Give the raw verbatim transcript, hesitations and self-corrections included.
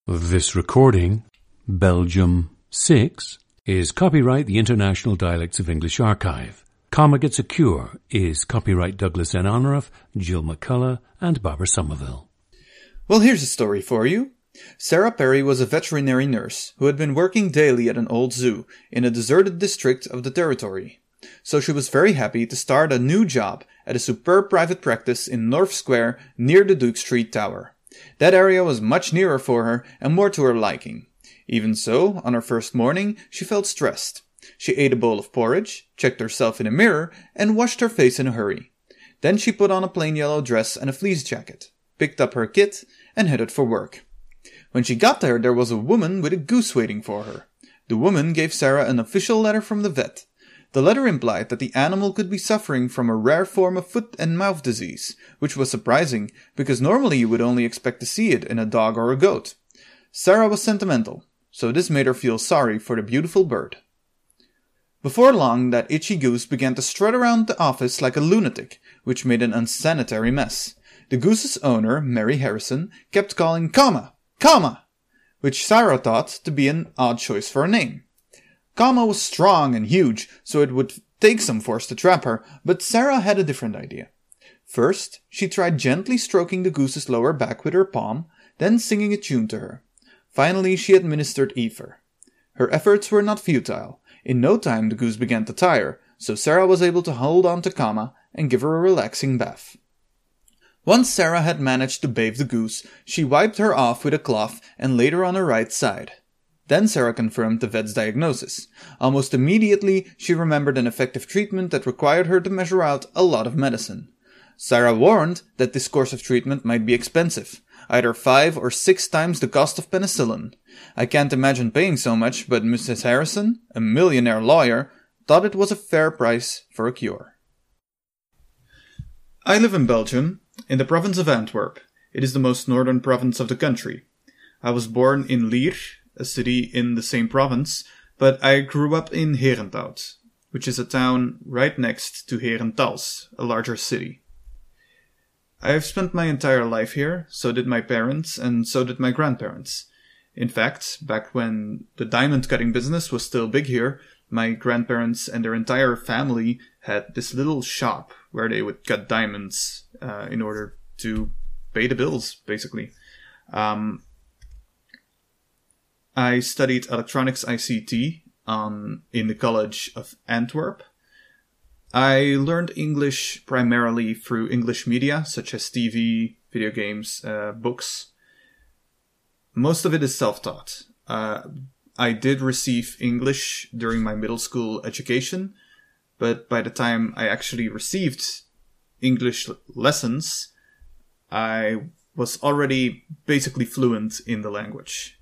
This recording, Belgium six, is copyright the International Dialects of English Archive. Comma Gets a Cure is copyright Douglas N. Honorath, Jill McCullough, and Barbara Somerville. Well, here's a story for you. Sarah Perry was a veterinary nurse who had been working daily at an old zoo in a deserted district of the territory. So she was very happy to start a new job at a superb private practice in North Square near the Duke Street Tower. That area was much nearer for her and more to her liking. Even so, on her first morning, she felt stressed. She ate a bowl of porridge, checked herself in a mirror, and washed her face in a hurry. Then she put on a plain yellow dress and a fleece jacket, picked up her kit, and headed for work. When she got there, there was a woman with a goose waiting for her. The woman gave Sarah an official letter from the vet. The letter implied that the animal could be suffering from a rare form of foot and mouth disease, which was surprising, because normally you would only expect to see it in a dog or a goat. Sarah was sentimental, so this made her feel sorry for the beautiful bird. Before long, that itchy goose began to strut around the office like a lunatic, which made an unsanitary mess. The goose's owner, Mary Harrison, kept calling Comma, Comma, which Sarah thought to be an odd choice for a name. Comma was strong and huge, so it would take some force to trap her, but Sarah had a different idea. First, she tried gently stroking the goose's lower back with her palm, then singing a tune to her. Finally, she administered ether. Her efforts were not futile. In no time, the goose began to tire, so Sarah was able to hold on to Comma and give her a relaxing bath. Once Sarah had managed to bathe the goose, she wiped her off with a cloth and laid her on her right side. Then Sarah confirmed the vet's diagnosis. Almost immediately, she remembered an effective treatment that required her to measure out a lot of medicine. Sarah warned that this course of treatment might be expensive, either five or six times the cost of penicillin. I can't imagine paying so much, but Missus Harrison, a millionaire lawyer, thought it was a fair price for a cure. I live in Belgium, in the province of Antwerp. It is the most northern province of the country. I was born in Lier, a city in the same province, but I grew up in Herenthout, which is a town right next to Herentals, a larger city. I have spent my entire life here, so did my parents, and so did my grandparents. In fact, back when the diamond cutting business was still big here, my grandparents and their entire family had this little shop where they would cut diamonds uh, in order to pay the bills, basically. Um, I studied electronics I C T um, in the College of Antwerp. I learned English primarily through English media, such as T V, video games, uh, books. Most of it is self-taught. Uh, I did receive English during my middle school education, but by the time I actually received English lessons, I was already basically fluent in the language.